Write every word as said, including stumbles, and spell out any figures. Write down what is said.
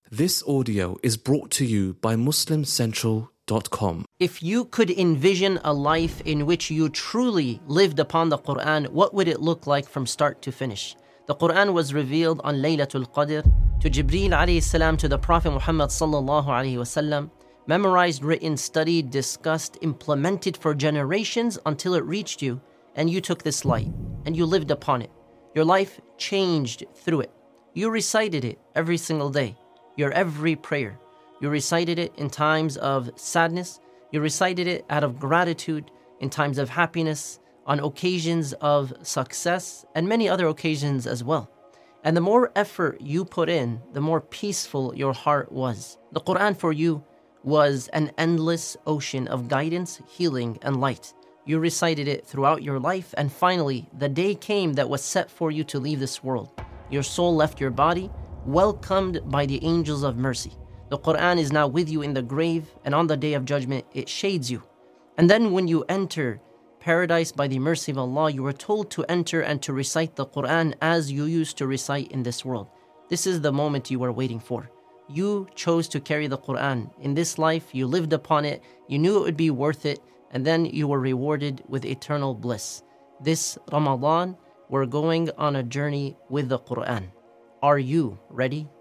This audio is brought to you by muslim central dot com. If you could envision a life in which you truly lived upon the Quran, what would it look like from start to finish? The Quran was revealed on Laylatul Qadr to Jibreel alayhi salam, to the Prophet Muhammad sallallahu alayhi wasallam, memorized, written, studied, discussed, implemented for generations until it reached you, and you took this light and you lived upon it. Your life changed through it. You recited it every single day, your every prayer. You recited it in times of sadness. You recited it out of gratitude, in times of happiness, on occasions of success, and many other occasions as well. And the more effort you put in, the more peaceful your heart was. The Quran for you was an endless ocean of guidance, healing, and light. You recited it throughout your life, and finally, the day came that was set for you to leave this world. Your soul left your body, welcomed by the angels of mercy. The Quran is now with you in the grave, and on the day of judgment, it shades you. And then when you enter paradise by the mercy of Allah, you were told to enter and to recite the Quran as you used to recite in this world. This is the moment you were waiting for. You chose to carry the Quran. In this life, you lived upon it, you knew it would be worth it, and then you were rewarded with eternal bliss. This Ramadan, we're going on a journey with the Quran. Are you ready?